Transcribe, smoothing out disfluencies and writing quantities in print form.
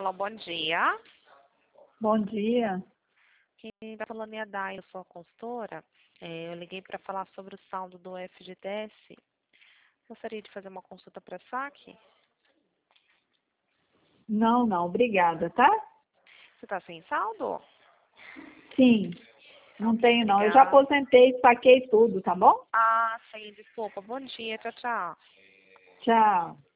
Alô, bom dia. Bom dia. Quem está falando é a Dai, eu sou a consultora. Eu liguei para falar sobre o saldo do FGTS. Gostaria de fazer uma consulta para saque. Não, obrigada, tá? Você está sem saldo? Sim, não Ok, tenho não. Eu já obrigada. aposentei, saquei tudo, tá bom? Ah, sim, desculpa. Bom dia, tchau, tchau. Tchau.